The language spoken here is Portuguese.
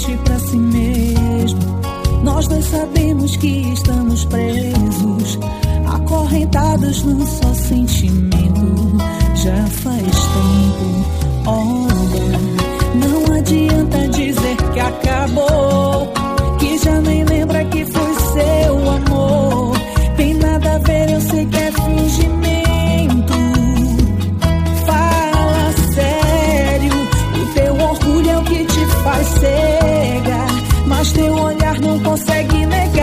mente pra si mesmo. Nós dois sabemos que estamos presos, acorrentados num só sentimento. Já faz tempo, olha, não adianta dizer que acabou, que já nem lembra que foi seu amor. Tem nada a ver, eu sei que é fingimento. Fala sério, o teu orgulho é o que te faz cega, mas teu olhar não consegue negar